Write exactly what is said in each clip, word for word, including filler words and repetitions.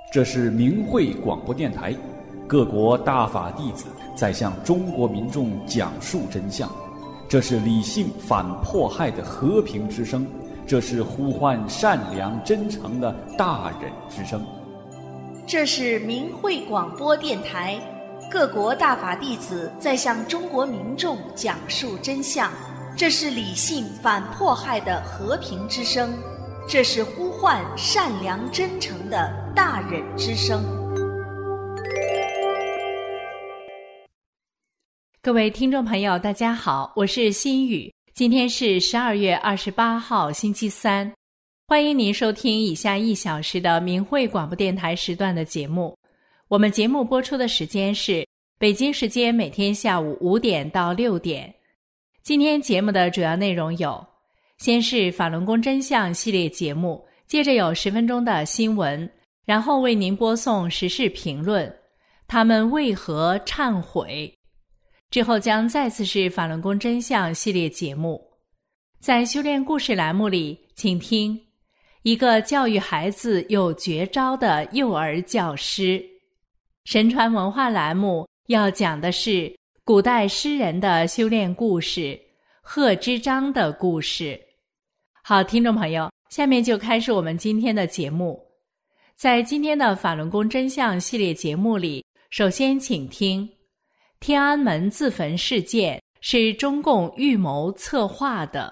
这是明慧广播电台，各国大法弟子在向中国民众讲述真相。这是理性反迫害的和平之声，这是呼唤善良真诚的大忍之声。 这是明慧广播电台，各国大法弟子在向中国民众讲述真相。这是理性反迫害的和平之声，这是呼唤善良真诚的大忍之声。 各位听众朋友大家好，我是心雨，今天是十二月二十八号星期三，欢迎您收听以下一小时的明慧广播电台时段的节目。我们节目播出的时间是北京时间每天下午五点到六点。今天节目的主要内容有：先是法轮功真相系列节目，接着有十分钟的新闻，然后为您播送时事评论，他们为何忏悔？之后将再次是法轮功真相系列节目。在修炼故事栏目里，请听一个教育孩子有绝招的幼儿教师。神传文化栏目要讲的是古代诗人的修炼故事，贺知章的故事。好，听众朋友，下面就开始我们今天的节目。在今天的法轮功真相系列节目里，首先请听天安门自焚事件是中共预谋策划的。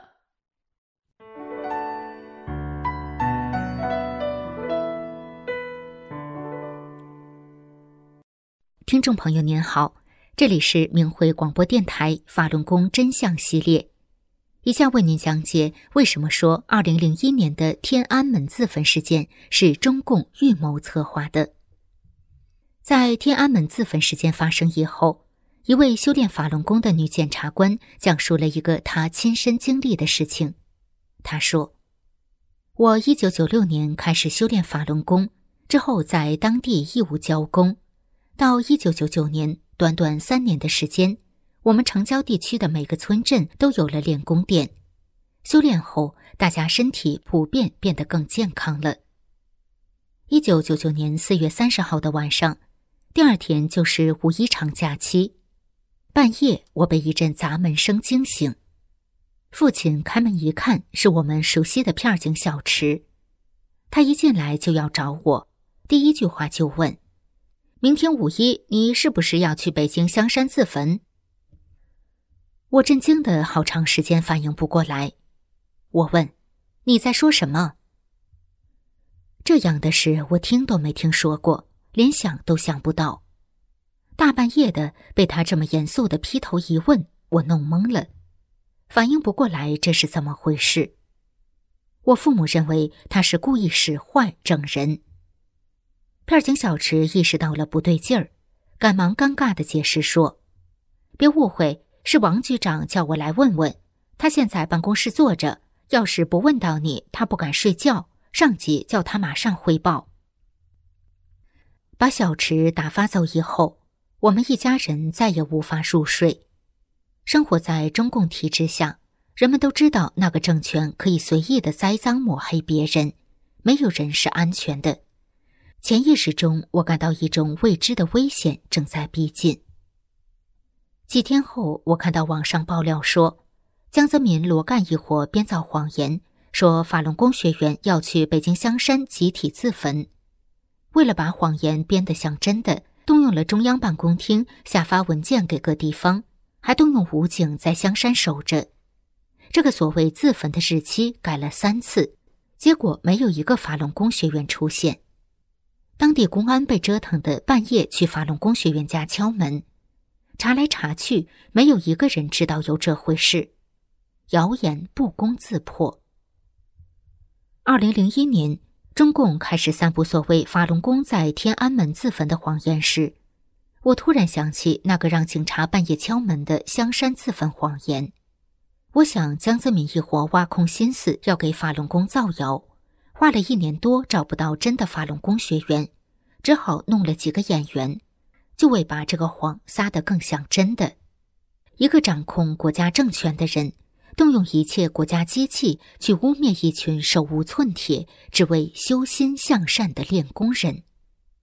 听众朋友您好，这里是明慧广播电台法轮功真相系列，以下为您讲解为什么说二零零一年的天安门自焚事件是中共预谋策划的。在天安门自焚事件发生以后，一位修炼法轮功的女检察官讲述了一个她亲身经历的事情。她说，我一九九六年开始修炼法轮功，之后在当地义务教功，到一九九九年，短短三年的时间，我们城郊地区的每个村镇都有了练功店。修炼后，大家身体普遍变得更健康了。一九九九年四月三十号的晚上，第二天就是五一长假期。半夜，我被一阵砸门声惊醒。父亲开门一看，是我们熟悉的片警小池。他一进来就要找我，第一句话就问：明天五一，你是不是要去北京香山自焚？我震惊的好长时间反应不过来。我问：你在说什么？这样的事我听都没听说过，连想都想不到。大半夜的被他这么严肃的劈头一问，我弄懵了，反应不过来这是怎么回事。我父母认为他是故意使坏整人。片警小池意识到了不对劲儿，赶忙尴尬地解释说：别误会，是王局长叫我来问问，他现在办公室坐着，要是不问到你，他不敢睡觉，上级叫他马上汇报。把小池打发走以后，我们一家人再也无法入睡。生活在中共体制下，人们都知道那个政权可以随意的栽赃抹黑别人，没有人是安全的。潜意识中，我感到一种未知的危险正在逼近。几天后，我看到网上爆料说，江泽民、罗干一伙编造谎言，说法轮功学员要去北京香山集体自焚。为了把谎言编得像真的，动用了中央办公厅下发文件给各地方，还动用武警在香山守着。这个所谓自焚的日期改了三次，结果没有一个法轮功学员出现。当地公安被折腾的半夜去法轮功学员家敲门，查来查去，没有一个人知道有这回事。谣言不攻自破。二零零一年，中共开始散布所谓法轮功在天安门自焚的谎言时，我突然想起那个让警察半夜敲门的香山自焚谎言。我想江泽民一伙挖空心思要给法轮功造谣，花了一年多找不到真的法轮功学员，只好弄了几个演员，就为把这个谎撒得更像真的。一个掌控国家政权的人，动用一切国家机器去污蔑一群手无寸铁只为修心向善的练功人，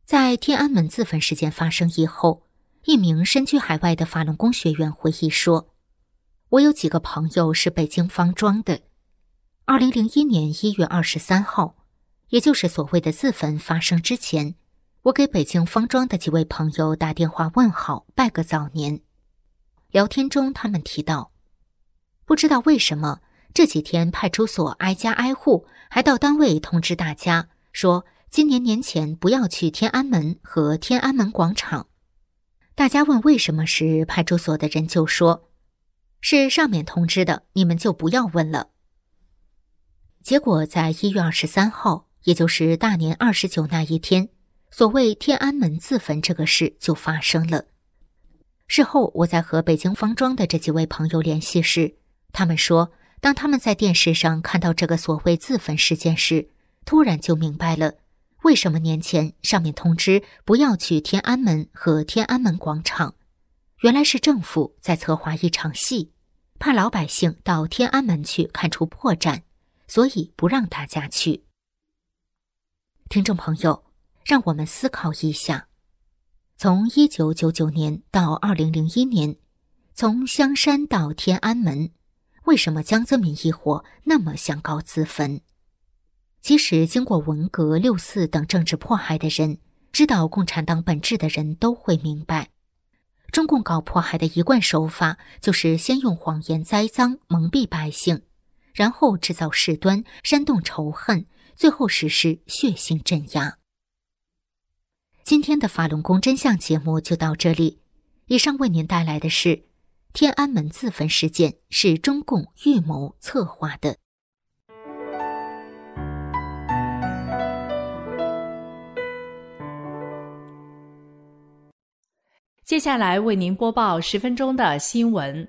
在天安门自焚事件发生以后，一名身居海外的法轮功学员回忆说，我有几个朋友是北京方庄的。二零零一年一月二十三号，也就是所谓的自焚发生之前，我给北京方庄的几位朋友打电话问好，拜个早年。聊天中他们提到，不知道为什么这几天派出所挨家挨户，还到单位通知大家说今年年前不要去天安门和天安门广场。大家问为什么时，派出所的人就说，是上面通知的，你们就不要问了。结果在一月二十三号，也就是大年二十九那一天，所谓天安门自焚这个事就发生了。事后我在和北京方庄的这几位朋友联系时，他们说，当他们在电视上看到这个所谓自焚事件时，突然就明白了，为什么年前上面通知不要去天安门和天安门广场。原来是政府在策划一场戏，怕老百姓到天安门去看出破绽，所以不让大家去。听众朋友，让我们思考一下，从一九九九年到二零零一年，从香山到天安门，为什么江泽民一伙那么想搞自焚？即使经过文革、六四等政治迫害的人，知道共产党本质的人都会明白，中共搞迫害的一贯手法就是先用谎言栽赃蒙蔽百姓，然后制造事端，煽动仇恨，最后实施血腥镇压。今天的法轮功真相节目就到这里，以上为您带来的是天安门自焚事件是中共预谋策划的。 接下来为您播报十分钟的新闻。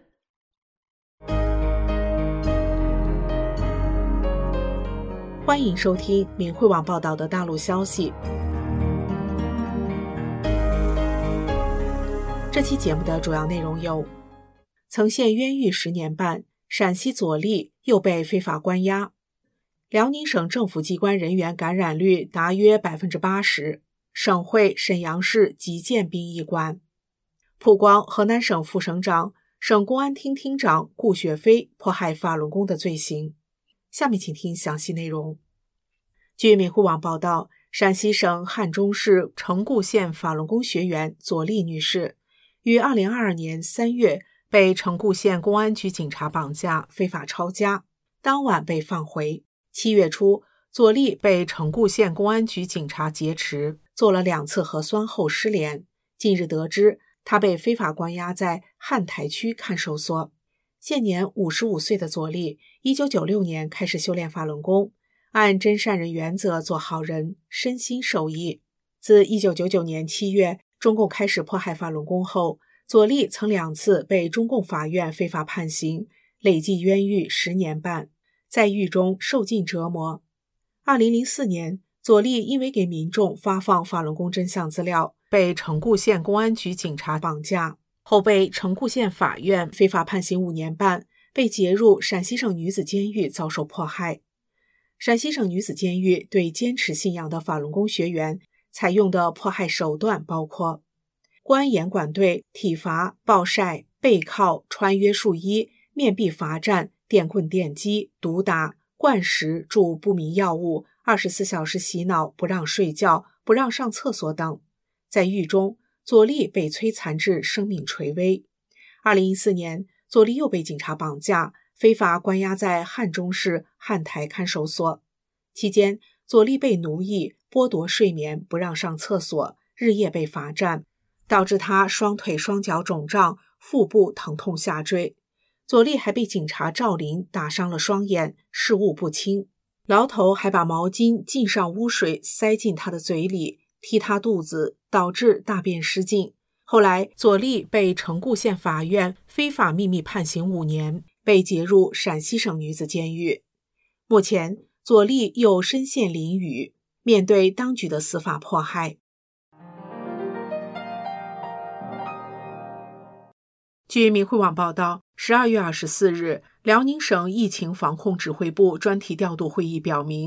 欢迎收听明慧网报道的大陆消息。这期节目的主要内容有：曾陷冤狱十年半，陕西左利又被非法关押；辽宁省政府机关人员感染率达约 百分之八十， 省会沈阳市急建殡仪馆；曝光河南省副省长、省公安厅厅长顾雪飞迫害法轮功的罪行。下面请听详细内容。据明慧网报道，陕西省汉中市城固县法轮功学员左丽女士于二零二二年三月被城固县公安局警察绑架，非法抄家，当晚被放回。七月初，左丽被城固县公安局警察劫持，做了两次核酸后失联。近日得知，她被非法关押在汉台区看守所。现年五十五岁的左丽，一九九六年开始修炼法轮功，按真善人原则做好人，身心受益。自一九九九年七月中共开始迫害法轮功后，左丽曾两次被中共法院非法判刑，累计冤狱十年半，在狱中受尽折磨。二零零四年，左丽因为给民众发放法轮功真相资料，被城固县公安局警察绑架，后被城固县法院非法判刑五年半，被劫入陕西省女子监狱遭受迫害。陕西省女子监狱对坚持信仰的法轮功学员采用的迫害手段包括公安严管队、体罚、暴晒、背铐、穿约束衣、面壁罚站、电棍电击、毒打、灌食、注不明药物、二十四小时洗脑、不让睡觉、不让上厕所等。在狱中，左丽被摧残至生命垂危。二零一四年，左丽又被警察绑架，非法关押在汉中市汉台看守所。期间，左丽被奴役、剥夺睡眠、不让上厕所，日夜被罚站，导致他双腿双脚肿胀，腹部疼痛下坠。左丽还被警察赵林打伤了双眼，视物不清。牢头还把毛巾浸上污水塞进他的嘴里，踢他肚子，导致大便失禁。后来，左丽被城固县法院非法秘密判刑五年，被劫入陕西省女子监狱。目前，左丽又身陷囹圄，面对当局的司法迫害。据明慧网报道，十二月二十四日，辽宁省疫情防控指挥部专题调度会议表明，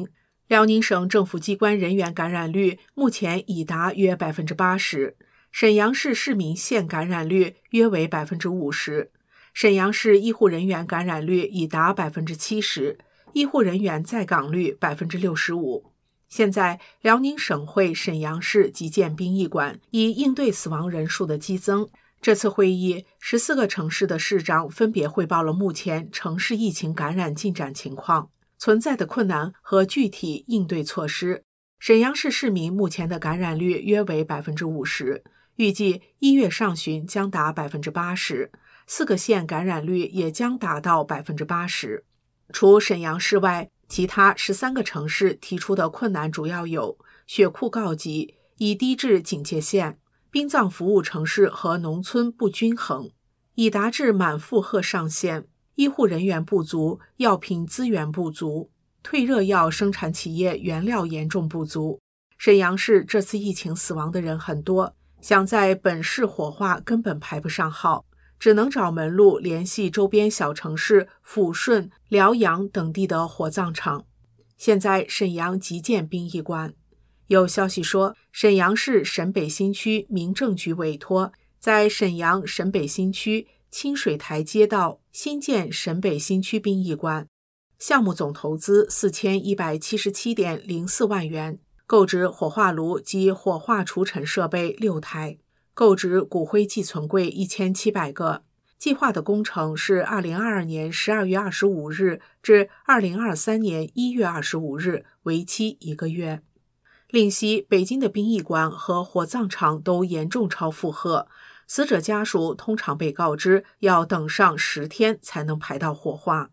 辽宁省政府机关人员感染率目前已达约 百分之八十， 沈阳市市民县感染率约为 百分之五十， 沈阳市医护人员感染率已达 百分之七十， 医护人员在岗率 百分之六十五。 现在辽宁省会沈阳市即建殡仪馆，以应对死亡人数的激增。这次会议，十四个城市的市长分别汇报了目前城市疫情感染进展情况、存在的困难和具体应对措施。沈阳市市民目前的感染率约为 百分之五十， 预计一月上旬将达 百分之八十， 四个县感染率也将达到 百分之八十。 除沈阳市外，其他十三个城市提出的困难主要有血库告急、已低至警戒线、殡葬服务城市和农村不均衡、已达至满负荷上限、医护人员不足、药品资源不足、退热药生产企业原料严重不足。沈阳市这次疫情死亡的人很多，想在本市火化根本排不上号，只能找门路联系周边小城市抚顺、辽阳等地的火葬场。现在沈阳即建殡仪馆。有消息说，沈阳市沈北新区民政局委托在沈阳沈北新区清水台街道新建沈北新区殡仪馆，项目总投资四千一百七十七点零四万元，购置火化炉及火化除尘设备六台，购置骨灰寄存柜一千七百个。计划的工程是二零二二年十二月二十五日至二零二三年一月二十五日，为期一个月。另悉，北京的殡仪馆和火葬场都严重超负荷，死者家属通常被告知要等上十天才能排到火化。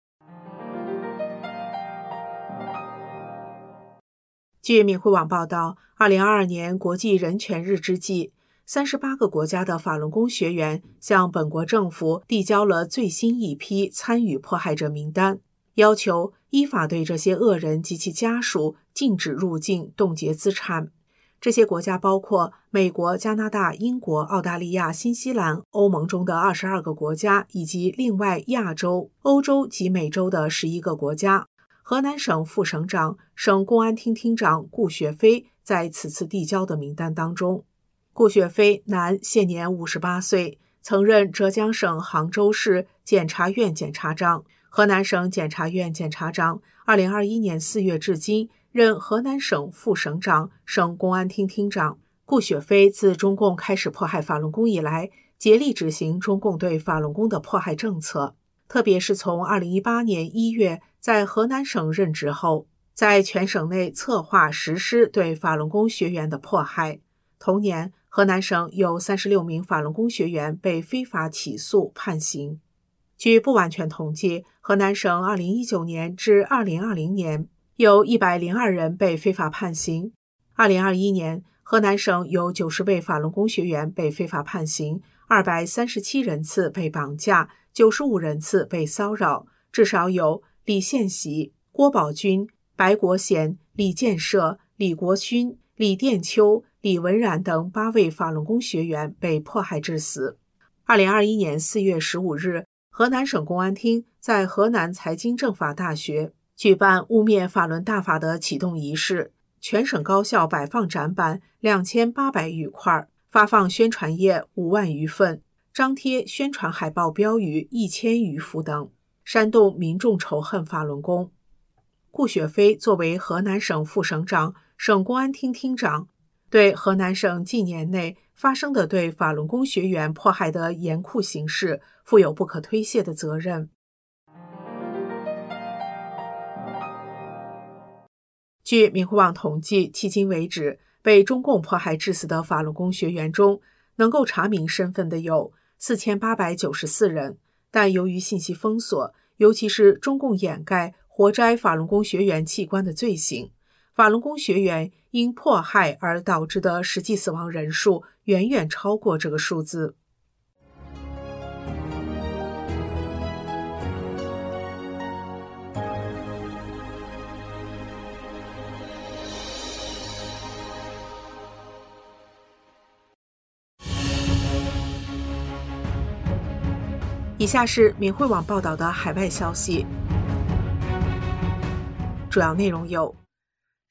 据闽汇网报道，二零二二年国际人权日之际，三十八个国家的法轮功学员向本国政府递交了最新一批参与迫害者名单，要求依法对这些恶人及其家属禁止入境、冻结资产。这些国家包括美国、加拿大、英国、澳大利亚、新西兰、欧盟中的二十二个国家，以及另外亚洲、欧洲及美洲的十一个国家。河南省副省长、省公安厅厅长顾雪飞在此次递交的名单当中。顾雪飞，男，现年五十八岁，曾任浙江省杭州市检察院检察长、河南省检察院检察长，二零二一年四月至今任河南省副省长、省公安厅厅长。顾雪飞自中共开始迫害法轮功以来，竭力执行中共对法轮功的迫害政策，特别是从二零一八年一月在河南省任职后，在全省内策划实施对法轮功学员的迫害。同年，河南省有三十六名法轮功学员被非法起诉判刑。据不完全统计，河南省二零一九年至二零二零年有一百零二人被非法判刑。二零二一年，河南省有九十位法轮功学员被非法判刑，二百三十七人次被绑架，九十五人次被骚扰，至少有李献喜、郭宝军、白国贤、李建设、李国勋、李殿秋、李文然等八位法轮功学员被迫害致死。二零二一年四月十五日，河南省公安厅在河南财经政法大学举办污蔑法轮大法的启动仪式，全省高校摆放展板两千八百余块，发放宣传页五万余份，张贴宣传海报标语一千余幅等，煽动民众仇恨法轮功。顾雪飞作为河南省副省长、省公安厅厅长，对河南省近年内发生的对法轮功学员迫害的严酷形势负有不可推卸的责任。据闽汇网统计，迄今为止，被中共迫害致死的法轮功学员中，能够查明身份的有四千八百九十四人，但由于信息封锁，尤其是中共掩盖活摘法轮功学员器官的罪行，法轮功学员因迫害而导致的实际死亡人数远远超过这个数字。以下是闽汇网报道的海外消息，主要内容有：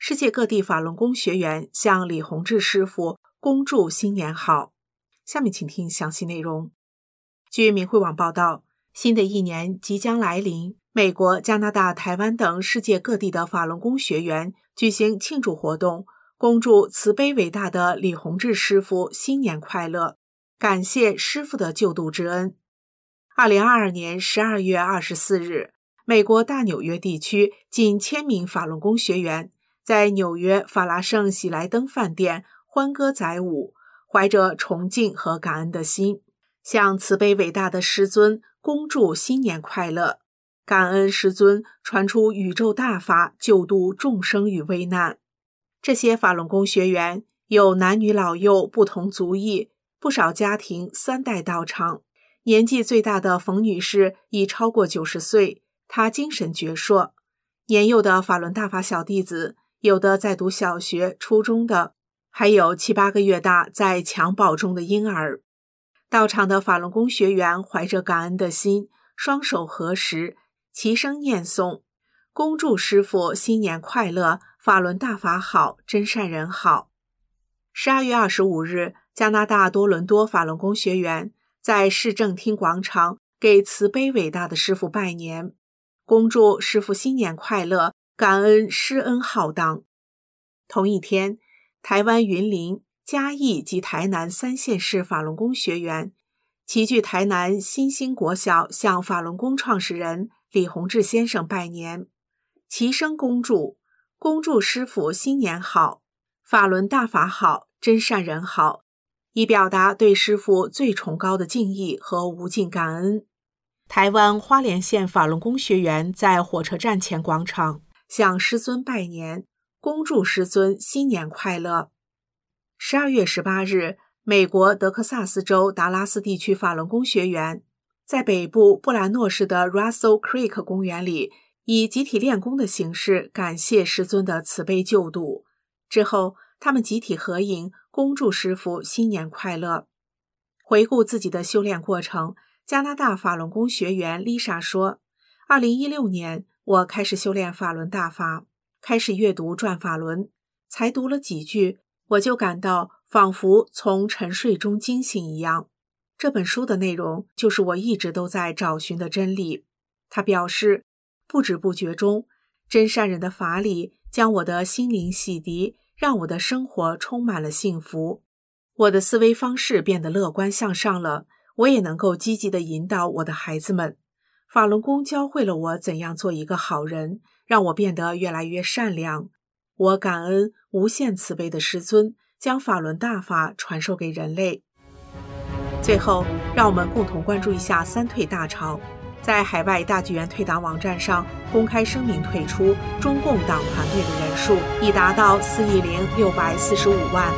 世界各地法轮功学员向李洪志师傅恭祝新年好。下面请听详细内容。据明慧网报道，新的一年即将来临，美国、加拿大、台湾等世界各地的法轮功学员举行庆祝活动，恭祝慈悲伟大的李洪志师傅新年快乐，感谢师傅的救度之恩。二零二二年十二月二十四日，美国大纽约地区近千名法轮功学员在纽约法拉盛喜来登饭店欢歌载舞，怀着崇敬和感恩的心，向慈悲伟大的师尊恭祝新年快乐，感恩师尊传出宇宙大法，救度众生于危难。这些法轮功学员有男女老幼不同族裔，不少家庭三代到场。年纪最大的冯女士已超过九十岁，她精神矍铄。年幼的法轮大法小弟子，有的在读小学、初中的，还有七八个月大在襁褓中的婴儿。到场的法轮功学员怀着感恩的心，双手合十，齐声念诵，恭祝师父新年快乐，法轮大法好，真善人好。十二月二十五日，加拿大多伦多法轮功学员在市政厅广场给慈悲伟大的师父拜年，恭祝师父新年快乐，感恩师恩浩荡。同一天，台湾云林、嘉义及台南三县市法轮功学员齐聚台南新兴国小，向法轮功创始人李洪志先生拜年，齐声恭祝，恭祝师父新年好，法轮大法好，真善人好，以表达对师父最崇高的敬意和无尽感恩。台湾花莲县法轮功学员在火车站前广场向师尊拜年，恭祝师尊新年快乐。十二月十八日，美国德克萨斯州达拉斯地区法轮功学员在北部布兰诺市的 Russell Creek 公园里，以集体练功的形式感谢师尊的慈悲救度。之后，他们集体合影，恭祝师父新年快乐。回顾自己的修炼过程，加拿大法轮功学员 Lisa 说，二零一六年我开始修炼法轮大法，开始阅读转法轮，才读了几句，我就感到仿佛从沉睡中惊醒一样。这本书的内容就是我一直都在找寻的真理。他表示，不知不觉中，真善人的法理将我的心灵洗涤，让我的生活充满了幸福。我的思维方式变得乐观向上了，我也能够积极地引导我的孩子们。法轮功教会了我怎样做一个好人，让我变得越来越善良。我感恩无限慈悲的师尊，将法轮大法传授给人类。最后，让我们共同关注一下三退大潮。在海外大剧院退党网站上公开声明退出中共党团队的人数已达到四亿零六百四十五万。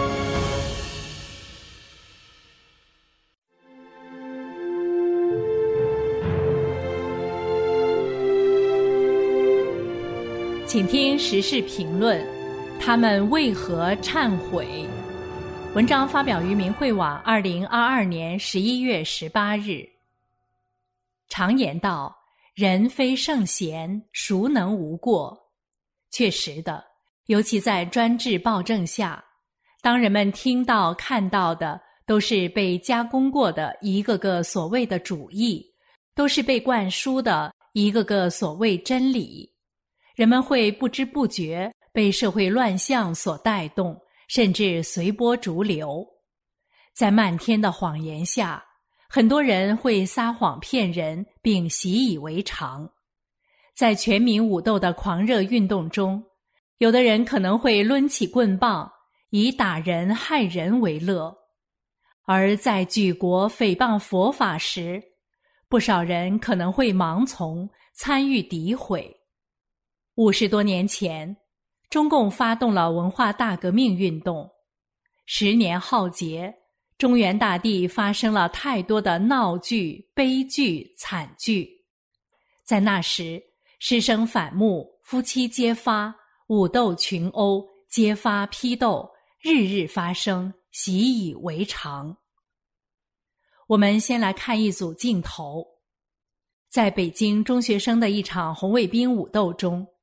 请听时事评论，他们为何忏悔？文章发表于明慧网二零二二年十一月十八日。常言道，人非圣贤，孰能无过？确实的，尤其在专制暴政下，当人们听到看到的都是被加工过的一个个所谓的主义，都是被灌输的一个个所谓真理，人们会不知不觉被社会乱象所带动，甚至随波逐流。在漫天的谎言下，很多人会撒谎骗人，并习以为常。在全民武斗的狂热运动中，有的人可能会抡起棍棒，以打人害人为乐；而在举国诽谤佛法时，不少人可能会盲从，参与诋毁。五十多年前，中共发动了文化大革命运动，十年浩劫，中原大地发生了太多的闹剧、悲剧、惨剧。在那时，师生反目，夫妻揭发，武斗群殴，揭发批斗，日日发生，习以为常。我们先来看一组镜头。在北京中学生的一场红卫兵武斗中，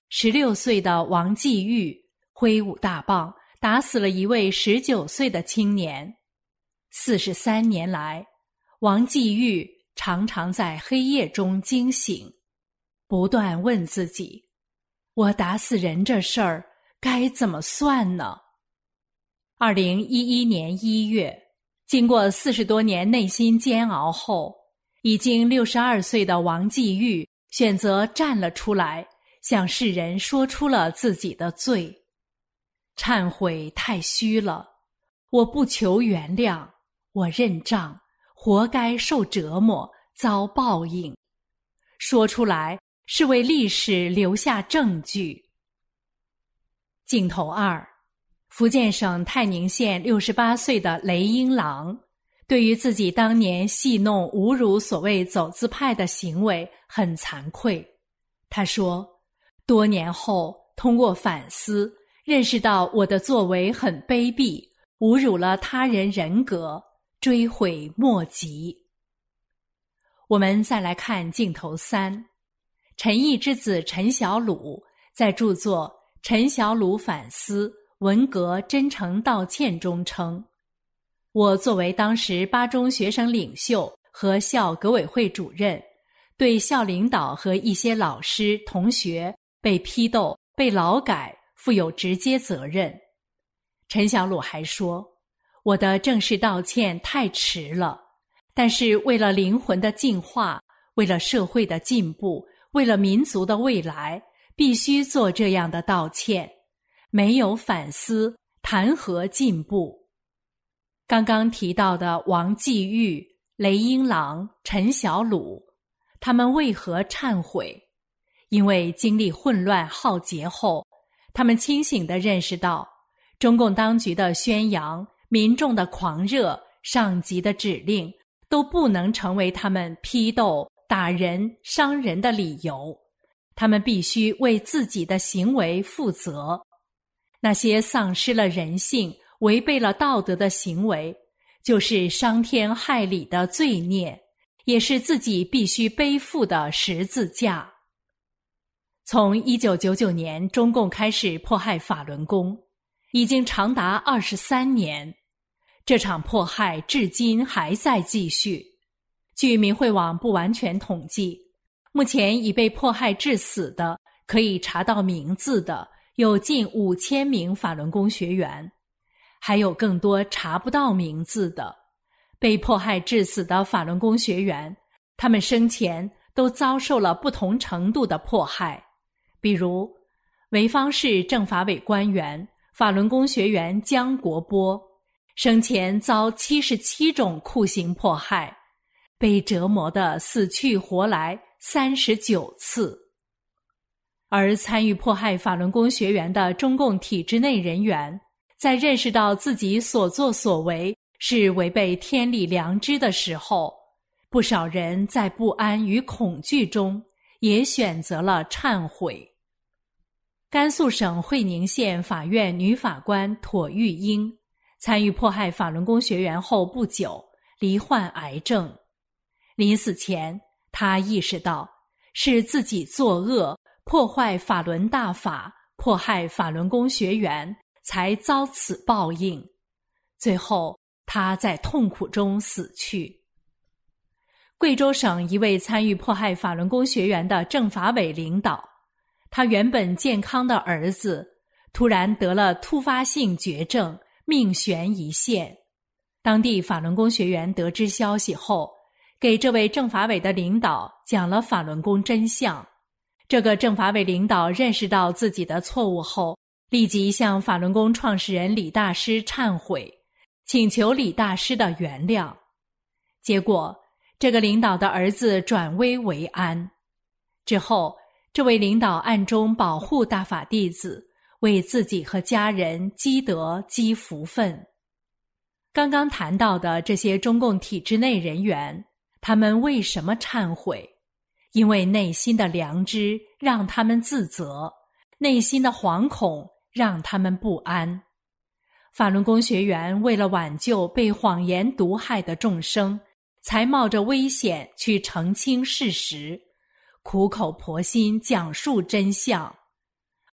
十六岁的王继玉挥舞大棒打死了一位十九岁的青年。四十三年来，王继玉常常在黑夜中惊醒，不断问自己，我打死人这事儿该怎么算呢？二零一一年一月，经过四十多年内心煎熬后，已经六十二岁的王继玉选择站了出来，向世人说出了自己的罪。忏悔太虚了，我不求原谅，我认账，活该受折磨，遭报应。说出来是为历史留下证据。镜头二，福建省泰宁县六十八岁的雷英郎，对于自己当年戏弄侮辱所谓走资派的行为很惭愧。他说，多年后通过反思，认识到我的作为很卑鄙，侮辱了他人人格，追悔莫及。我们再来看镜头三，陈毅之子陈小鲁在著作《陈小鲁反思文革真诚道歉》中称，我作为当时八中学生领袖和校革委会主任，对校领导和一些老师同学被批斗被劳改负有直接责任。陈小鲁还说，我的正式道歉太迟了，但是为了灵魂的净化，为了社会的进步，为了民族的未来，必须做这样的道歉。没有反思，谈何进步？刚刚提到的王继玉、雷英郎、陈小鲁，他们为何忏悔？因为经历混乱浩劫后，他们清醒地认识到，中共当局的宣扬、民众的狂热、上级的指令，都不能成为他们批斗、打人、伤人的理由。他们必须为自己的行为负责。那些丧失了人性、违背了道德的行为，就是伤天害理的罪孽，也是自己必须背负的十字架。从一九九九年中共开始迫害法轮功，已经长达二十三年，这场迫害至今还在继续。据明慧网不完全统计，目前已被迫害致死的，可以查到名字的有近五千名法轮功学员，还有更多查不到名字的被迫害致死的法轮功学员，他们生前都遭受了不同程度的迫害。比如潍坊市政法委官员法轮功学员姜国波，生前遭七十七种酷刑迫害，被折磨得死去活来三十九次。而参与迫害法轮功学员的中共体制内人员，在认识到自己所作所为是违背天理良知的时候，不少人在不安与恐惧中也选择了忏悔。甘肃省会宁县法院女法官妥玉英参与迫害法轮功学员后不久，罹患癌症。临死前，她意识到是自己作恶，破坏法轮大法，迫害法轮功学员，才遭此报应。最后，她在痛苦中死去。贵州省一位参与迫害法轮功学员的政法委领导，他原本健康的儿子突然得了突发性绝症，命悬一线。当地法轮功学员得知消息后，给这位政法委的领导讲了法轮功真相。这个政法委领导认识到自己的错误后，立即向法轮功创始人李大师忏悔，请求李大师的原谅。结果，这个领导的儿子转危为安。之后，这位领导暗中保护大法弟子，为自己和家人积德积福分。刚刚谈到的这些中共体制内人员，他们为什么忏悔？因为内心的良知让他们自责，内心的惶恐让他们不安。法轮功学员为了挽救被谎言毒害的众生，才冒着危险去澄清事实，苦口婆心讲述真相。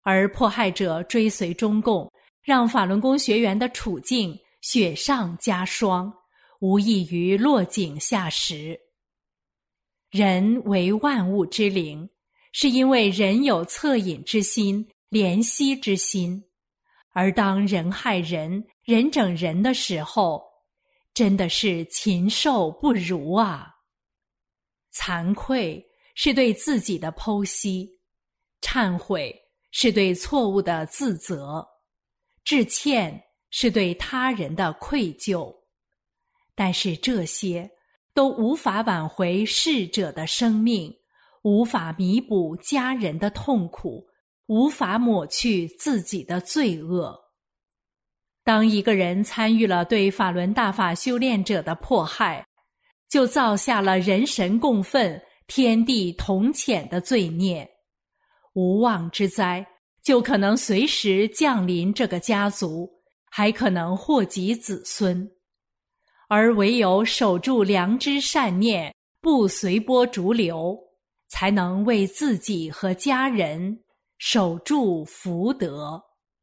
而迫害者追随中共，让法轮功学员的处境雪上加霜，无异于落井下石。人为万物之灵，是因为人有恻隐之心、怜惜之心，而当人害人、人整人的时候，真的是禽兽不如啊！惭愧是对自己的剖析，忏悔是对错误的自责，致歉是对他人的愧疚。但是这些都无法挽回逝者的生命，无法弥补家人的痛苦，无法抹去自己的罪恶。当一个人参与了对法轮大法修炼者的迫害，就造下了人神共愤、天地同谴的罪孽，无妄之灾就可能随时降临这个家族，还可能祸及子孙。而唯有守住良知善念，不随波逐流，才能为自己和家人守住福德。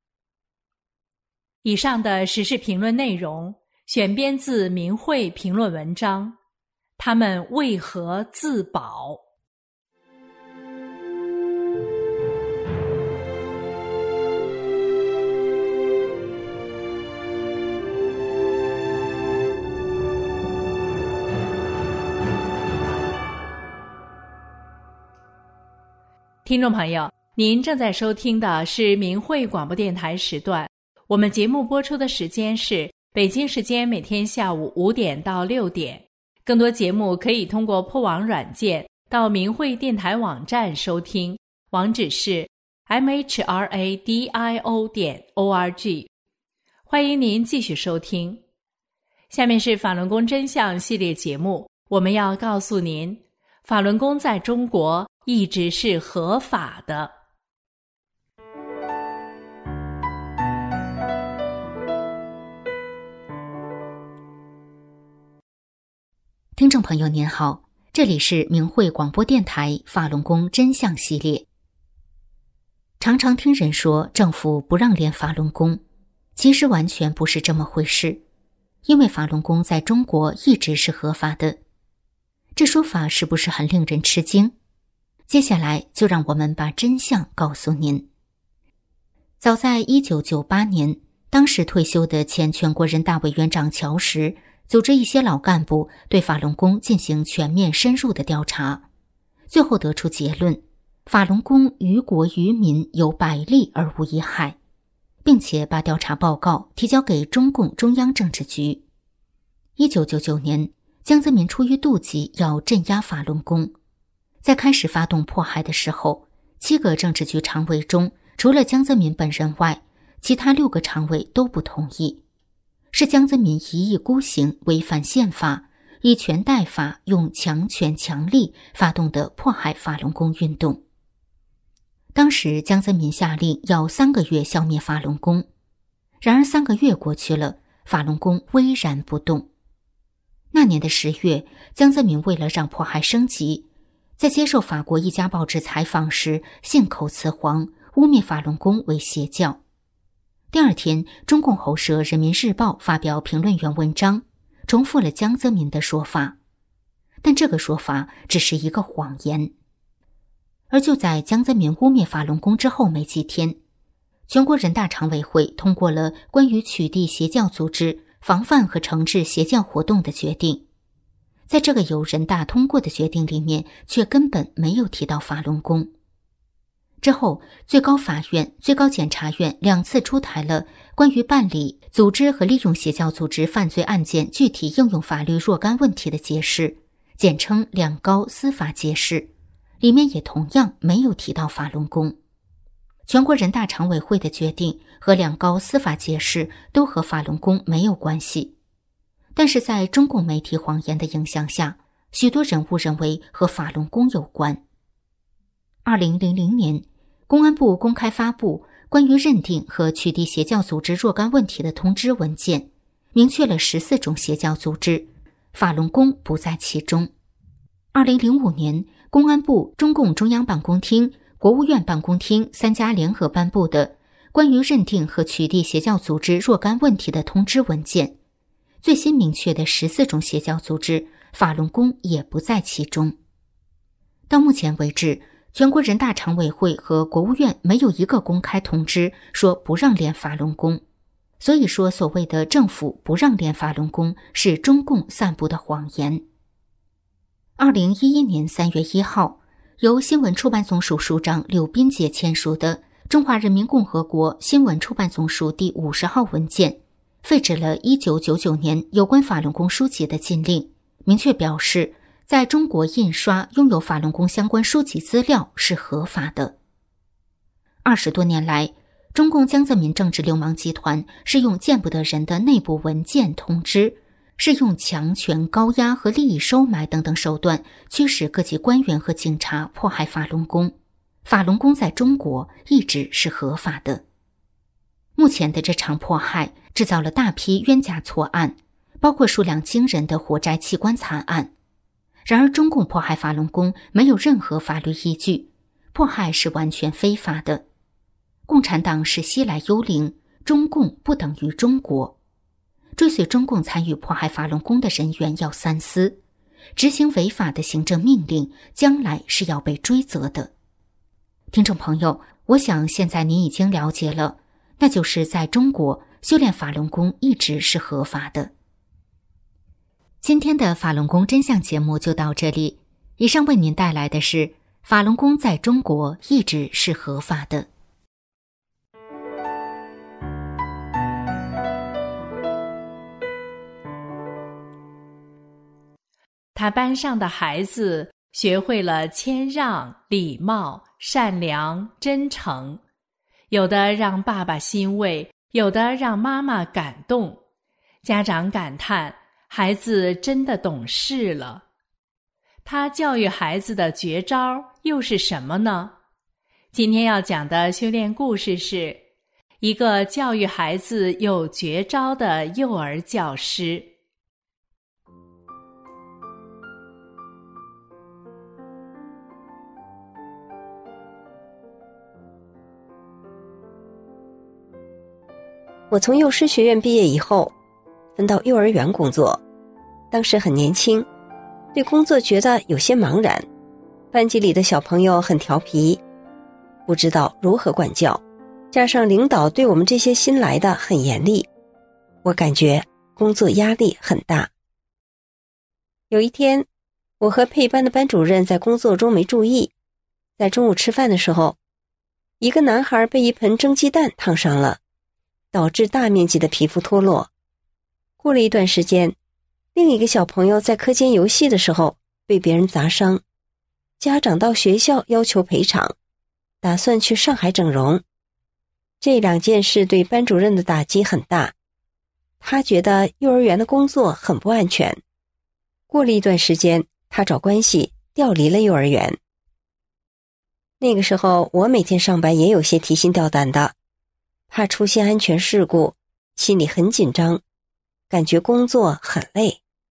以上的时事评论内容选编自明慧评论文章，他们为何自保？听众朋友，您正在收听的是明慧广播电台时段，我们节目播出的时间是北京时间每天下午五点到六点。更多节目可以通过破网软件到明慧电台网站收听，网址是 m h r a d i o 点 o r g。 欢迎您继续收听。下面是法轮功真相系列节目，我们要告诉您，法轮功在中国一直是合法的。 听众朋友您好，这里是明慧广播电台法轮功真相系列。常常听人说政府不让练法轮功，其实完全不是这么回事，因为法轮功在中国一直是合法的。这说法是不是很令人吃惊？接下来就让我们把真相告诉您。早在一九九八年，当时退休的前全国人大委员长乔石组织一些老干部对法轮功进行全面深入的调查，最后得出结论，法轮功于国于民有百利而无一害，并且把调查报告提交给中共中央政治局。一九九九年，江泽民出于妒忌要镇压法轮功，在开始发动迫害的时候，七个政治局常委中，除了江泽民本人外，其他六个常委都不同意。是江泽民一意孤行，违反宪法，以权代法，用强权强力发动的迫害法轮功运动。当时江泽民下令要三个月消灭法轮功，然而三个月过去了，法轮功巍然不动。那年的十月，江泽民为了让迫害升级，在接受法国一家报纸采访时信口雌黄，污蔑法轮功为邪教。第二天，中共喉舌《人民日报》发表评论员文章，重复了江泽民的说法，但这个说法只是一个谎言。而就在江泽民污蔑法轮功之后没几天，全国人大常委会通过了关于取缔邪教组织、防范和惩治邪教活动的决定。在这个由人大通过的决定里面，却根本没有提到法轮功。之后，最高法院、最高检察院两次出台了关于办理组织和利用邪教组织犯罪案件具体应用法律若干问题的解释，简称两高司法解释，里面也同样没有提到法轮功。全国人大常委会的决定和两高司法解释都和法轮功没有关系，但是在中共媒体谎言的影响下，许多人误认为和法轮功有关。二零零零年，公安部公开发布关于认定和取缔邪教组织若干问题的通知文件，明确了十四种邪教组织，法轮功不在其中。二零零五年，公安部、中共中央办公厅、 国务院办公厅三家联合颁布的关于认定和取缔邪教组织若干问题的通知文件，最新明确的十四种邪教组织，法轮功也不在其中。到目前为止，全国人大常委会和国务院没有一个公开通知说不让练法轮功，所以说所谓的政府不让练法轮功是中共散布的谎言。二零一一年三月一号，由新闻出版总署署长柳斌杰签署的《中华人民共和国新闻出版总署第五十号文件》废止了一九九九年有关法轮功书籍的禁令，明确表示在中国印刷拥有法轮功相关书籍资料是合法的。二十多年来，中共江泽民政治流氓集团是用见不得人的内部文件通知，是用强权高压和利益收买等等手段驱使各级官员和警察迫害法轮功。法轮功在中国一直是合法的。目前的这场迫害制造了大批冤假错案，包括数量惊人的活摘器官惨案。然而中共迫害法轮功没有任何法律依据，迫害是完全非法的。共产党是西来幽灵，中共不等于中国。追随中共参与迫害法轮功的人员要三思，执行违法的行政命令将来是要被追责的。听众朋友，我想现在您已经了解了，那就是在中国修炼法轮功一直是合法的。今天的法轮功真相节目就到这里，以上为您带来的是法轮功在中国一直是合法的。 他班上的孩子学会了谦让、礼貌、善良、真诚，有的让爸爸欣慰，有的让妈妈感动。家长感叹，孩子真的懂事了。他教育孩子的绝招又是什么呢？今天要讲的修炼故事是一个教育孩子有绝招的幼儿教师。 我从幼师学院毕业以后，分到幼儿园工作。当时很年轻，对工作觉得有些茫然。班级里的小朋友很调皮，不知道如何管教，加上领导对我们这些新来的很严厉，我感觉工作压力很大。有一天，我和配班的班主任在工作中没注意，在中午吃饭的时候，一个男孩被一盆蒸鸡蛋烫伤了，导致大面积的皮肤脱落。过了一段时间，另一个小朋友在课间游戏的时候被别人砸伤，家长到学校要求赔偿，打算去上海整容。这两件事对班主任的打击很大，他觉得幼儿园的工作很不安全。过了一段时间，他找关系调离了幼儿园。那个时候我每天上班也有些提心吊胆的，怕出现安全事故，心里很紧张，感觉工作很累。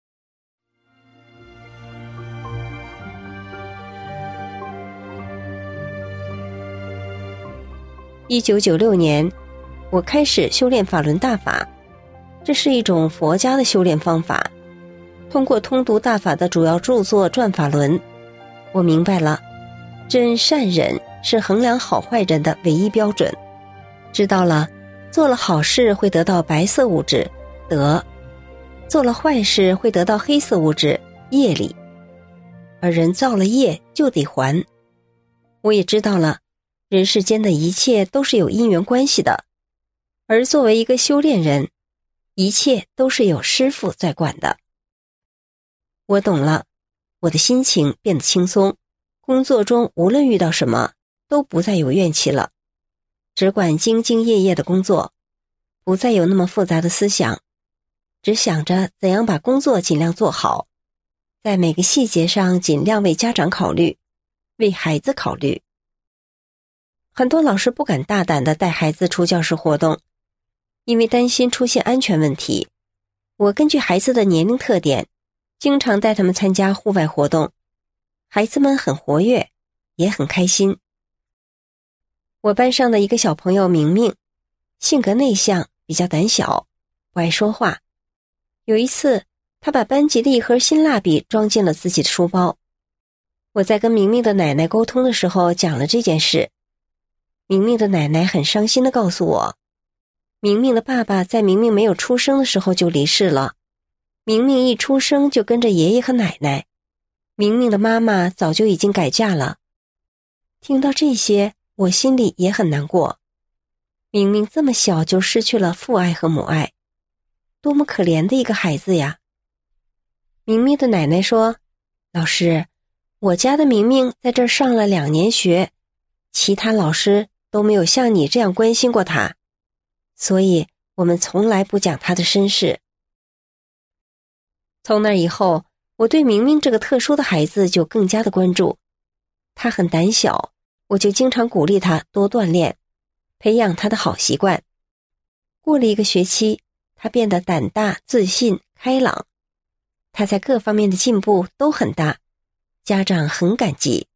一九九六年，我开始修炼法轮大法，这是一种佛家的修炼方法。通过通读大法的主要著作《转法轮》，我明白了，真善忍是衡量好坏人的唯一标准。知道了，做了好事会得到白色物质德，做了坏事会得到黑色物质业力，而人造了业就得还。我也知道了，人世间的一切都是有因缘关系的，而作为一个修炼人，一切都是有师父在管的。我懂了，我的心情变得轻松，工作中无论遇到什么都不再有怨气了，只管兢兢业业的工作，不再有那么复杂的思想，只想着怎样把工作尽量做好，在每个细节上尽量为家长考虑，为孩子考虑。很多老师不敢大胆地带孩子出教室活动，因为担心出现安全问题。我根据孩子的年龄特点，经常带他们参加户外活动，孩子们很活跃，也很开心。 我班上的一个小朋友明明，性格内向，比较胆小，不爱说话。有一次，他把班级的一盒新蜡笔装进了自己的书包。我在跟明明的奶奶沟通的时候讲了这件事。明明的奶奶很伤心地告诉我，明明的爸爸在明明没有出生的时候就离世了，明明一出生就跟着爷爷和奶奶，明明的妈妈早就已经改嫁了。听到这些，我心里也很难过。明明这么小就失去了父爱和母爱，多么可怜的一个孩子呀。明明的奶奶说，老师，我家的明明在这儿上了两年学，其他老师都没有像你这样关心过他，所以我们从来不讲他的身世。从那以后，我对明明这个特殊的孩子就更加的关注。他很胆小，我就经常鼓励他多锻炼，培养他的好习惯。过了一个学期，他变得胆大、自信、开朗，他在各方面的进步都很大，家长很感激。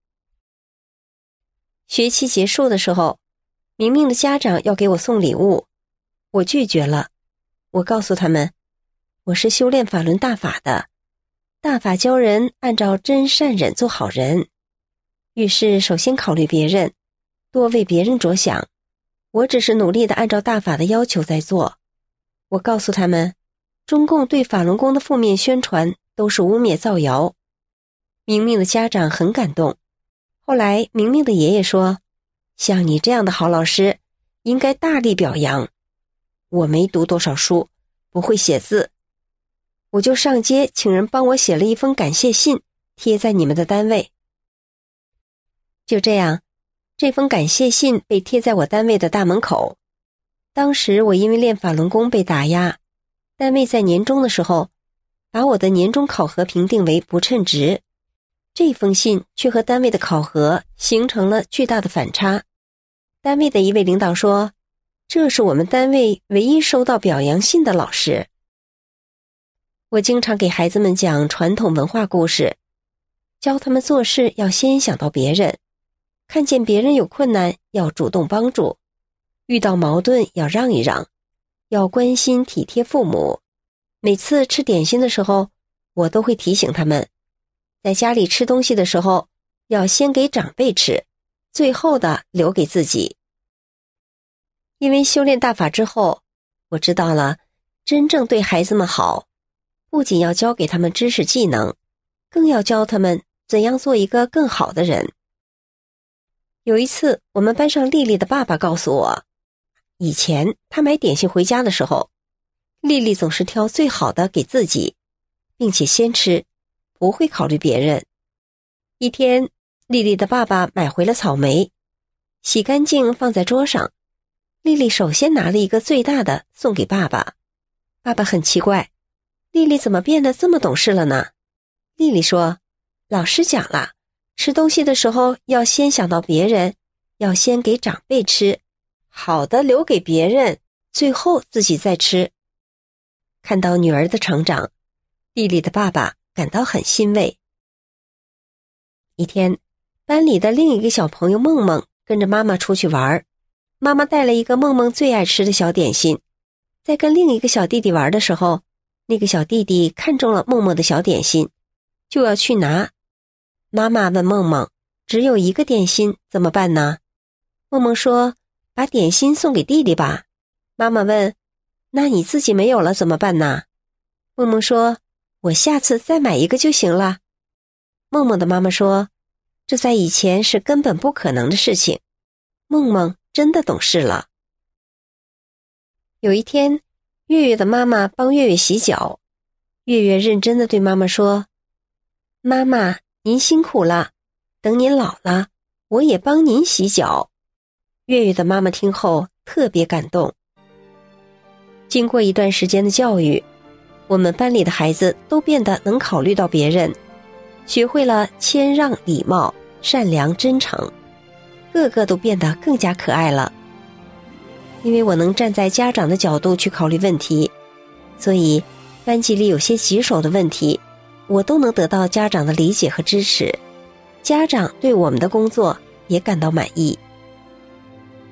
学期结束的时候，明明的家长要给我送礼物，我拒绝了。我告诉他们，我是修炼法轮大法的，大法教人按照真善忍做好人，遇事首先考虑别人，多为别人着想。我只是努力地按照大法的要求在做。我告诉他们，中共对法轮功的负面宣传都是污蔑造谣。明明的家长很感动。后来明明的爷爷说，像你这样的好老师应该大力表扬。我没读多少书，不会写字，我就上街请人帮我写了一封感谢信，贴在你们的单位。就这样，这封感谢信被贴在我单位的大门口。当时我因为练法轮功被打压，单位在年终的时候把我的年终考核评定为不称职，这封信却和单位的考核形成了巨大的反差。单位的一位领导说，这是我们单位唯一收到表扬信的老师。我经常给孩子们讲传统文化故事，教他们做事要先想到别人，看见别人有困难要主动帮助，遇到矛盾要让一让，要关心体贴父母。每次吃点心的时候，我都会提醒他们，在家里吃东西的时候要先给长辈吃，最后的留给自己。因为修炼大法之后，我知道了真正对孩子们好，不仅要教给他们知识技能，更要教他们怎样做一个更好的人。有一次，我们班上丽丽的爸爸告诉我，以前他买点心回家的时候，丽丽总是挑最好的给自己，并且先吃，不会考虑别人。一天，丽丽的爸爸买回了草莓，洗干净放在桌上，丽丽首先拿了一个最大的送给爸爸。爸爸很奇怪，丽丽怎么变得这么懂事了呢？丽丽说，老师讲了，吃东西的时候要先想到别人，要先给长辈吃，好的留给别人，最后自己再吃。看到女儿的成长，丽丽的爸爸感到很欣慰。一天，班里的另一个小朋友梦梦跟着妈妈出去玩，妈妈带了一个梦梦最爱吃的小点心。在跟另一个小弟弟玩的时候，那个小弟弟看中了梦梦的小点心，就要去拿。妈妈问梦梦，只有一个点心怎么办呢？梦梦说，把点心送给弟弟吧。妈妈问，那你自己没有了怎么办呢？梦梦说，我下次再买一个就行了。梦梦的妈妈说，这在以前是根本不可能的事情。梦梦真的懂事了。有一天，月月的妈妈帮月月洗脚，月月认真地对妈妈说，妈妈，您辛苦了，等您老了，我也帮您洗脚。月月的妈妈听后特别感动。经过一段时间的教育，我们班里的孩子都变得能考虑到别人，学会了谦让、礼貌、善良、真诚，个个都变得更加可爱了。因为我能站在家长的角度去考虑问题，所以班级里有些棘手的问题，我都能得到家长的理解和支持，家长对我们的工作也感到满意。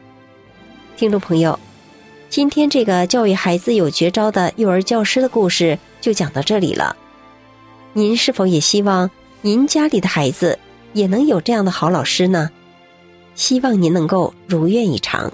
听众朋友，今天这个教育孩子有绝招的幼儿教师的故事就讲到这里了。您是否也希望您家里的孩子也能有这样的好老师呢？希望您能够如愿以偿。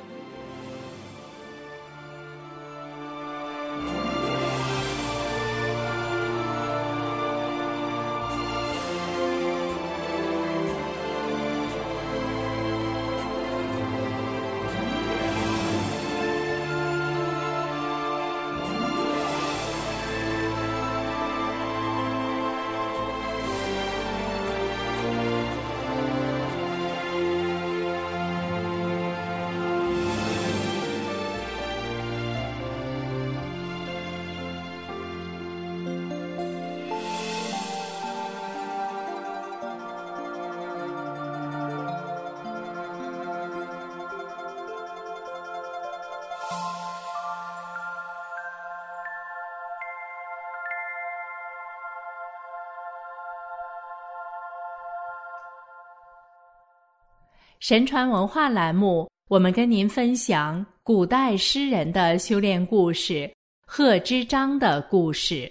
神传文化栏目，我们跟您分享古代诗人的修炼故事，贺知章的故事。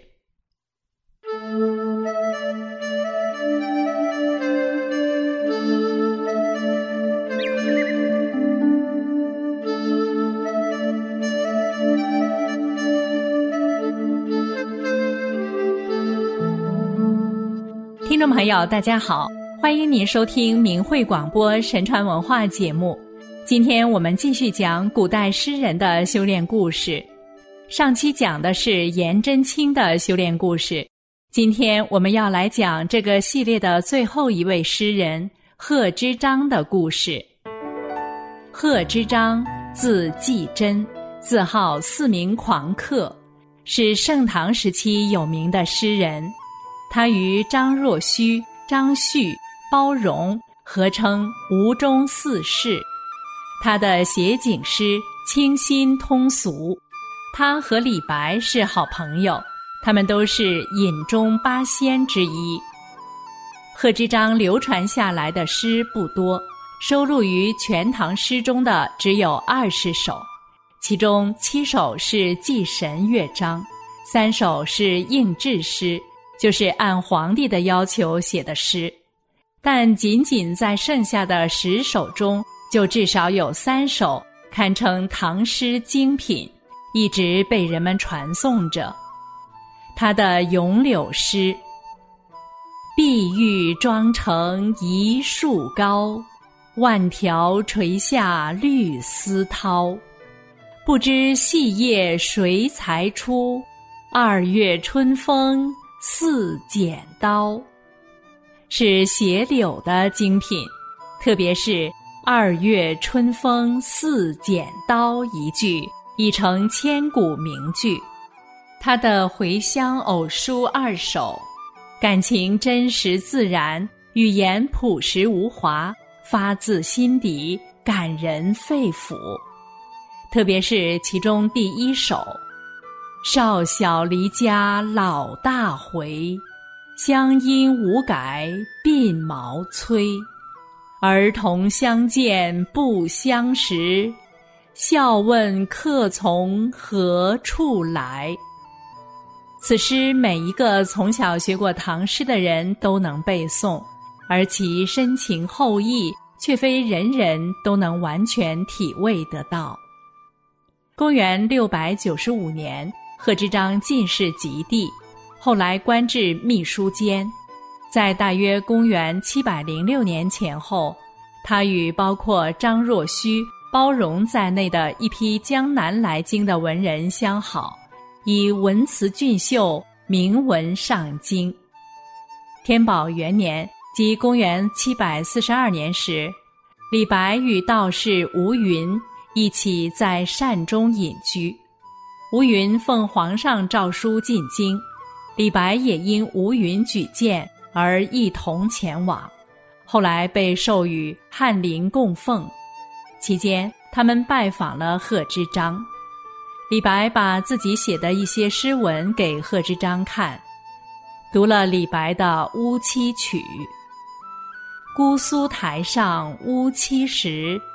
听众朋友，大家好，欢迎您收听明慧广播神传文化节目。今天我们继续讲古代诗人的修炼故事。上期讲的是颜真卿的修炼故事，今天我们要来讲这个系列的最后一位诗人贺知章的故事。贺知章字季真，自号四明狂客，是盛唐时期有名的诗人。他与张若虚、张旭、包容合称吴中四士。他的写景诗清新通俗，他和李白是好朋友，他们都是饮中八仙之一。贺知章流传下来的诗不多，收录于《全唐诗》中的只有二十首，其中七首是祭神乐章，三首是应制诗，就是按皇帝的要求写的诗。但仅仅在剩下的十首中，就至少有三首堪称唐诗精品，一直被人们传颂着。他的咏柳诗：碧玉妆成一树高，万条垂下绿丝绦。不知细叶谁裁出，二月春风似剪刀。是写柳的精品，特别是二月春风似剪刀一句，已成千古名句。他的回乡偶书二首，感情真实自然，语言朴实无华，发自心底，感人肺腑。特别是其中第一首：少小离家老大回，乡音无改鬓毛衰。儿童相见不相识，笑问客从何处来。此诗每一个从小学过唐诗的人都能背诵，而其深情厚意却非人人都能完全体味得到。公元六百九十五年，贺知章进士及第，后来官至秘书监。在大约公元七百零六年前后，他与包括张若虚、包容在内的一批江南来京的文人相好，以文辞俊秀，名闻上京。天宝元年，即公元七百四十二年时，李白与道士吴云一起在善中隐居。吴云奉皇上诏书进京，李白也因吴云举荐而一同前往，后来被授予翰林供奉。期间他们拜访了贺知章，李白把自己写的一些诗文给贺知章看，读了李白的《乌栖曲》：姑苏台上乌栖时，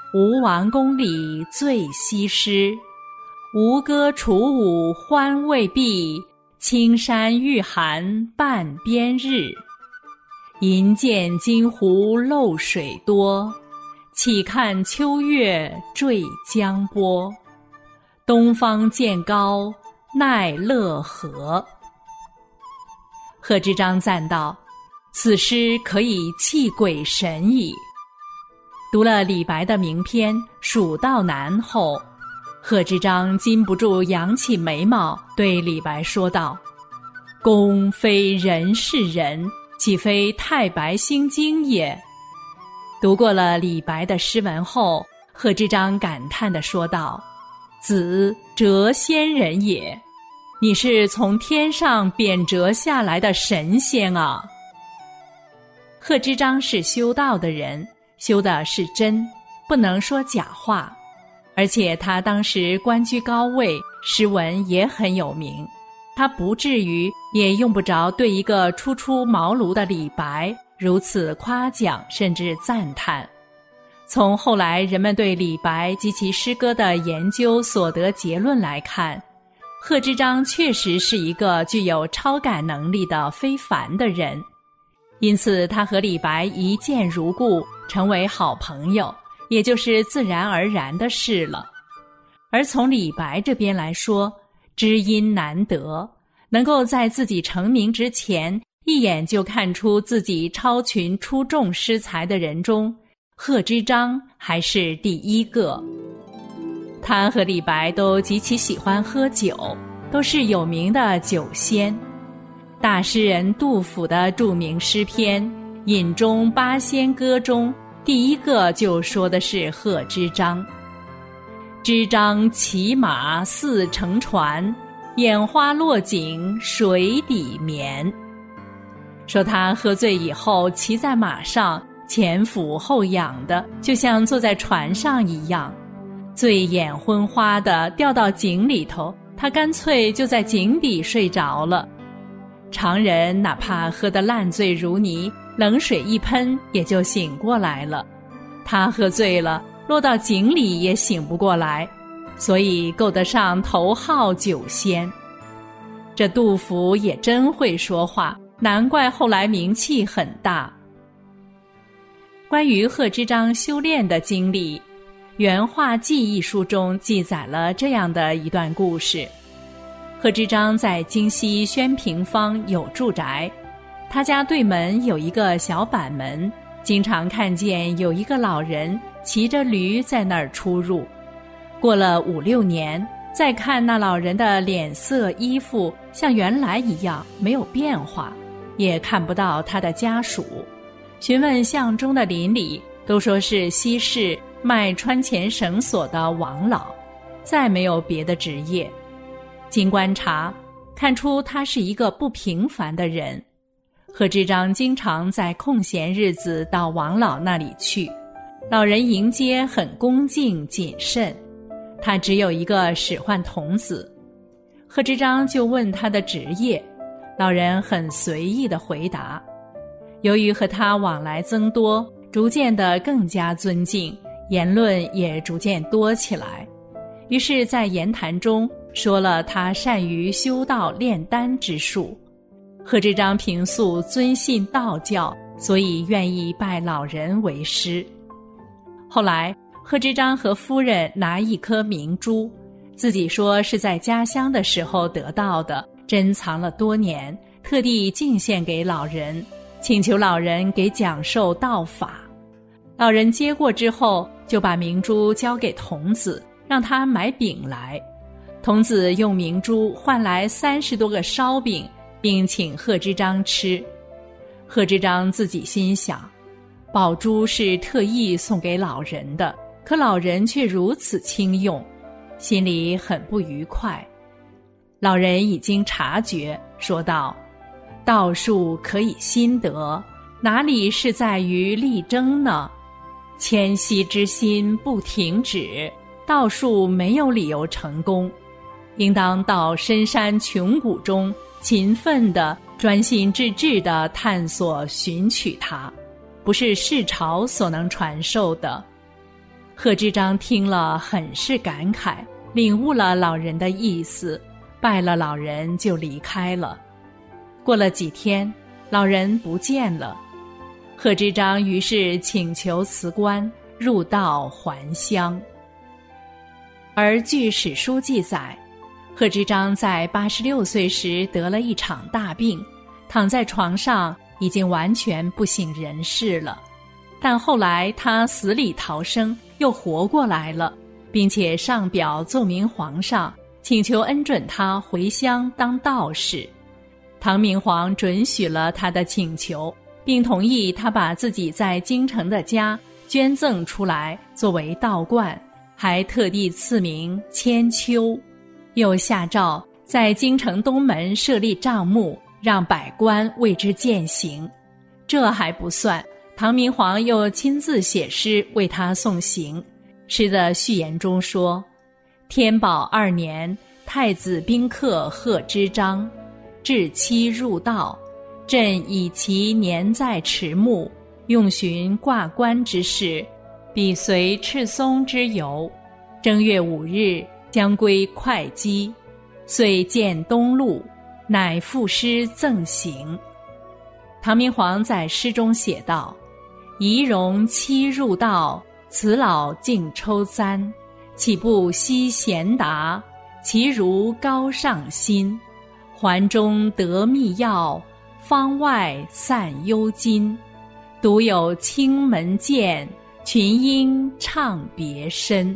吴王宫里最西施。吴歌楚舞欢未毕，青山欲寒半边日。银剑金湖漏水多，岂看秋月坠江波。东方渐高奈勒何。贺知章赞道：此诗可以泣鬼神矣。读了李白的名篇《蜀道难》后，贺知章禁不住扬起眉毛，对李白说道：公非人是人，岂非太白星经也？读过了李白的诗文后，贺知章感叹地说道：子谪仙人也，你是从天上贬谪下来的神仙啊！贺知章是修道的人，修的是真，不能说假话。而且他当时官居高位，诗文也很有名，他不至于也用不着对一个初出茅庐的李白如此夸奖甚至赞叹。从后来人们对李白及其诗歌的研究所得结论来看，贺知章确实是一个具有超感能力的非凡的人，因此他和李白一见如故，成为好朋友，也就是自然而然的事了。而从李白这边来说，知音难得，能够在自己成名之前一眼就看出自己超群出众诗才的人中，贺知章还是第一个。他和李白都极其喜欢喝酒，都是有名的酒仙。大诗人杜甫的著名诗篇《饮中八仙歌》中，第一个就说的是贺知章。知章骑马似乘船，眼花落井水底眠。说他喝醉以后骑在马上，前俯后仰的，就像坐在船上一样，醉眼昏花的掉到井里头，他干脆就在井底睡着了。常人哪怕喝得烂醉如泥，冷水一喷也就醒过来了，他喝醉了，落到井里也醒不过来，所以够得上头号酒仙。这杜甫也真会说话，难怪后来名气很大。关于贺知章修炼的经历，《原画记》一书中记载了这样的一段故事。贺知章在京西宣平坊有住宅，他家对门有一个小板门，经常看见有一个老人骑着驴在那儿出入。过了五六年，再看那老人的脸色衣服像原来一样没有变化，也看不到他的家属。询问巷中的邻里，都说是西市卖穿钱绳索的王老，再没有别的职业。经观察，看出他是一个不平凡的人。贺知章经常在空闲日子到王老那里去，老人迎接很恭敬谨慎。他只有一个使唤童子，贺知章就问他的职业，老人很随意地回答。由于和他往来增多，逐渐地更加尊敬，言论也逐渐多起来。于是在言谈中说了他善于修道炼丹之术。贺知章平素尊信道教，所以愿意拜老人为师。后来贺知章和夫人拿一颗明珠，自己说是在家乡的时候得到的，珍藏了多年，特地敬献给老人，请求老人给讲授道法。老人接过之后，就把明珠交给童子，让他买饼来。童子用明珠换来三十多个烧饼，并请贺知章吃。贺知章自己心想，宝珠是特意送给老人的，可老人却如此轻用，心里很不愉快。老人已经察觉，说道：道术可以心得，哪里是在于力争呢？谦虚之心不停止，道术没有理由成功，应当到深山穷谷中勤奋地专心致志地探索寻取它，不是世朝所能传授的。 贺知章听了很是感慨，领悟了老人的意思，拜了老人就离开了。过了几天，老人不见了，贺知章于是请求辞官，入道还乡。而据史书记载，贺知章在八十六岁时得了一场大病，躺在床上已经完全不省人事了。但后来他死里逃生，又活过来了，并且上表奏明皇上，请求恩准他回乡当道士。唐明皇准许了他的请求，并同意他把自己在京城的家捐赠出来作为道观，还特地赐名千秋，又下诏在京城东门设立帐幕，让百官为之践行。这还不算，唐明皇又亲自写诗为他送行。诗的序言中说：天宝二年，太子宾客贺知章，至期入道，朕以其年在迟暮，用循挂冠之事，彼随赤松之游。正月五日，将归会稽，遂见东路，乃赋诗赠行。唐明皇在诗中写道：仪容期入道，此老竟抽簪，岂不惜贤达，其如高尚心。环中得密钥，方外散幽津。独有青门见，群英唱别深。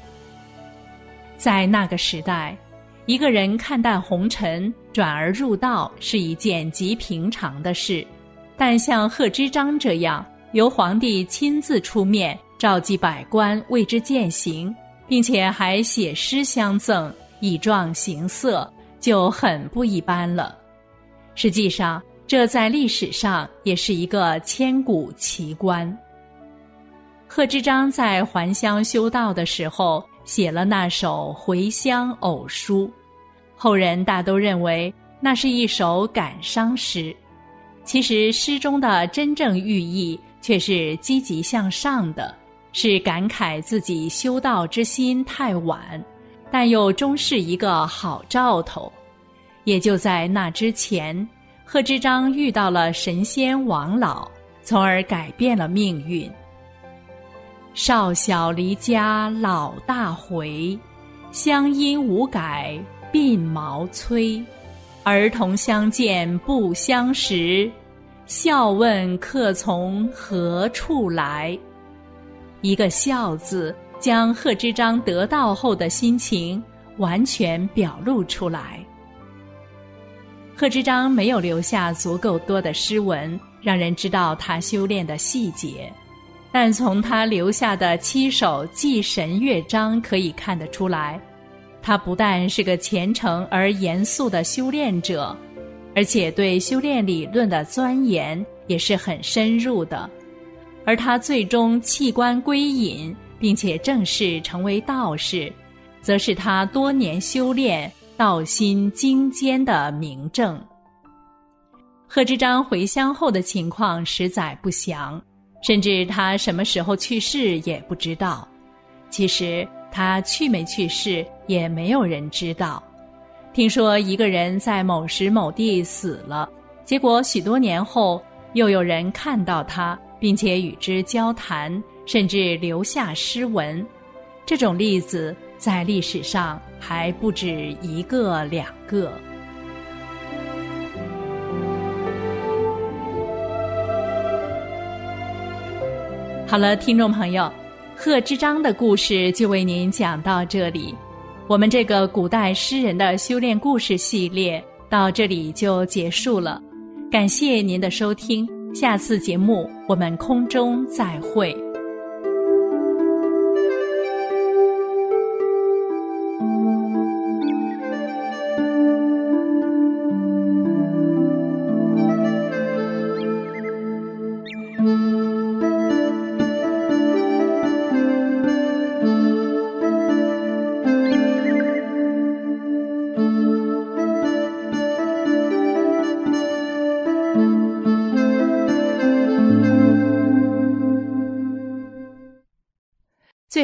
在那个时代，一个人看淡红尘，转而入道是一件极平常的事。但像贺知章这样，由皇帝亲自出面，召集百官为之践行，并且还写诗相赠，以壮形色，就很不一般了。实际上，这在历史上也是一个千古奇观。贺知章在还乡修道的时候，写了那首《回乡偶书》，后人大都认为那是一首感伤诗。其实诗中的真正寓意却是积极向上的，是感慨自己修道之心太晚，但又终是一个好兆头。也就在那之前，贺知章遇到了神仙王老，从而改变了命运。少小离家老大回，乡音无改鬓毛衰。儿童相见不相识，笑问客从何处来。一个笑字，将贺知章得道后的心情完全表露出来。贺知章没有留下足够多的诗文，让人知道他修炼的细节，但从他留下的七首祭神乐章可以看得出来，他不但是个虔诚而严肃的修炼者，而且对修炼理论的钻研也是很深入的。而他最终弃官归隐，并且正式成为道士，则是他多年修炼道心精坚的明证。贺知章回乡后的情况实在不详，甚至他什么时候去世也不知道。其实他去没去世也没有人知道。听说一个人在某时某地死了，结果许多年后又有人看到他，并且与之交谈，甚至留下诗文。这种例子在历史上还不止一个两个。好了，听众朋友，贺知章的故事就为您讲到这里。我们这个古代诗人的修炼故事系列到这里就结束了，感谢您的收听，下次节目我们空中再会。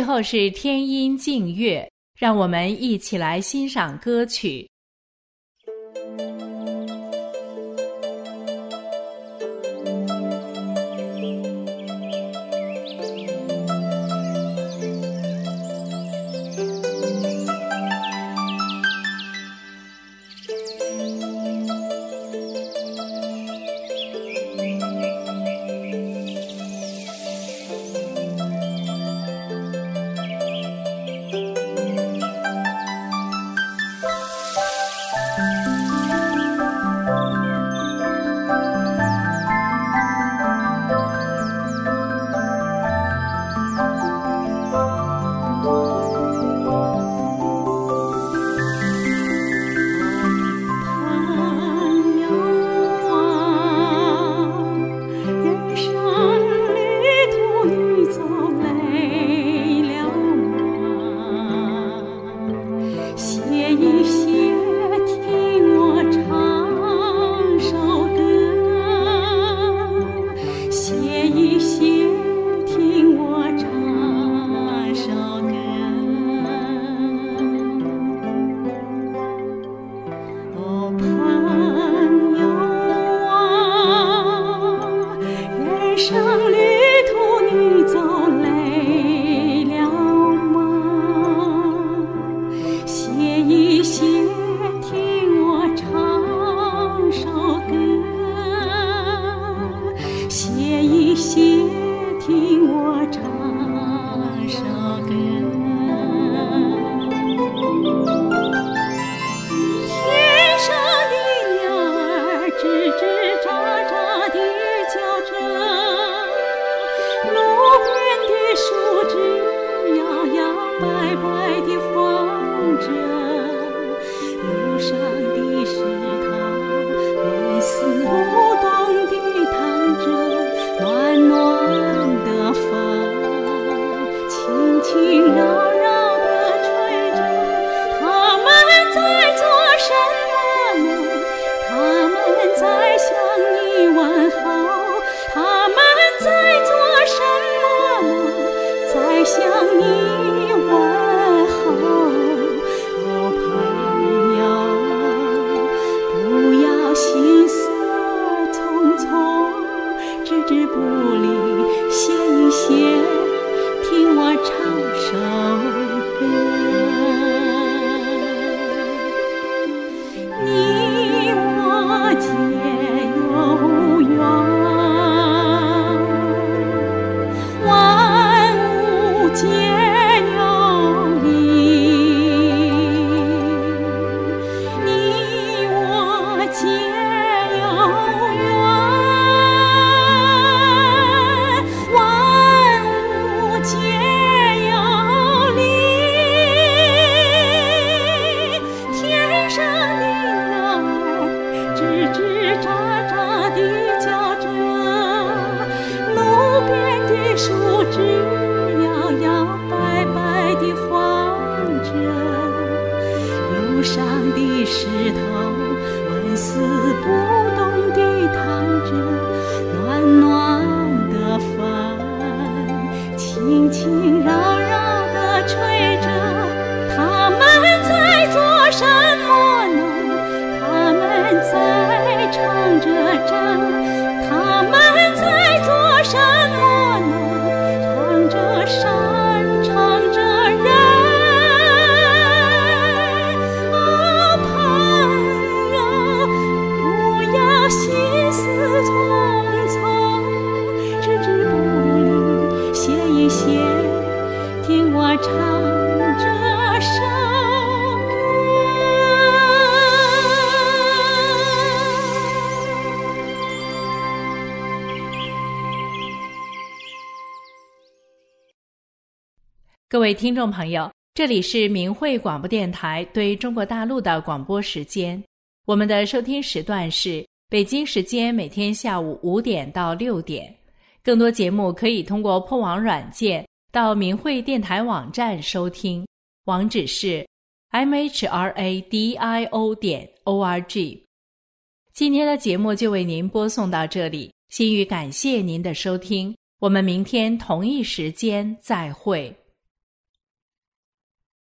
最后是天音静乐，让我们一起来欣赏歌曲。各位听众朋友，这里是明慧广播电台对中国大陆的广播时间。我们的收听时段是北京时间每天下午五点到六点。更多节目可以通过破网软件到明慧电台网站收听，网址是 m h r a d i o 点 o r g。 今天的节目就为您播送到这里，心语感谢您的收听，我们明天同一时间再会。